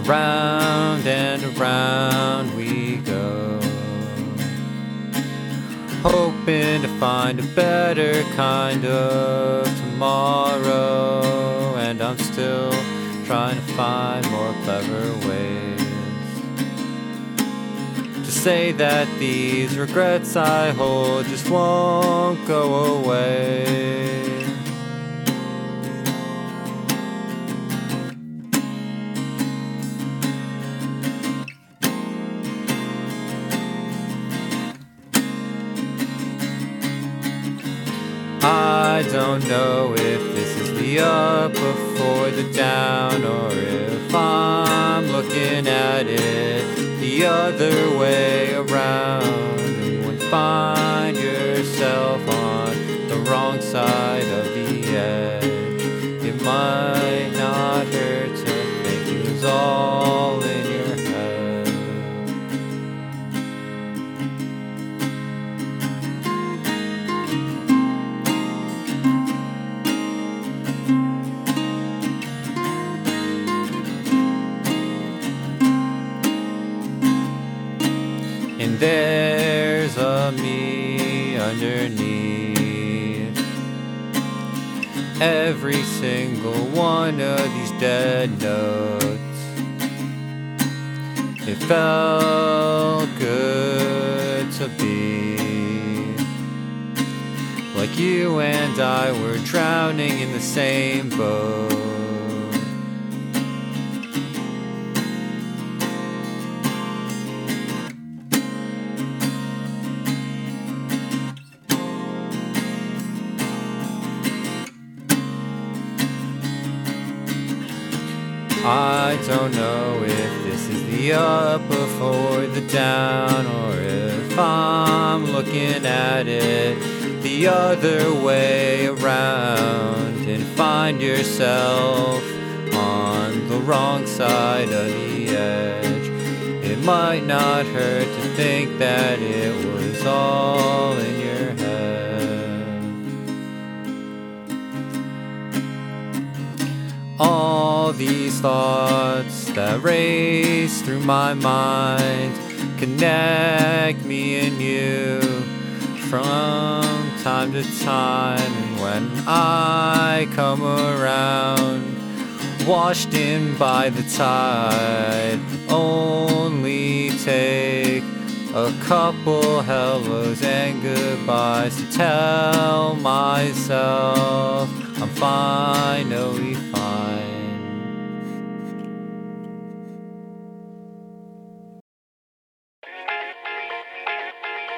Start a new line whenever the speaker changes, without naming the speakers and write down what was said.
round and around we go, hoping to find a better kind of tomorrow. And I'm still trying to find more clever ways to say that these regrets I hold just won't go away. I don't know if this is the up before the down, or if I'm looking at it the other way around. And when you find yourself on the wrong side of the edge, it might not hurt to think it was all in your head. And there's a me underneath every single one of these dead notes. It felt good to be like you and I were drowning in the same boat. I don't know if this is the up before the down, or if I'm looking at it the other way around, and find yourself on the wrong side of the edge. It might not hurt to think that it was all in your head. All these thoughts that race through my mind connect me and you from time to time. And when I come around, washed in by the tide, only take a couple hellos and goodbyes to tell myself I'm fine, no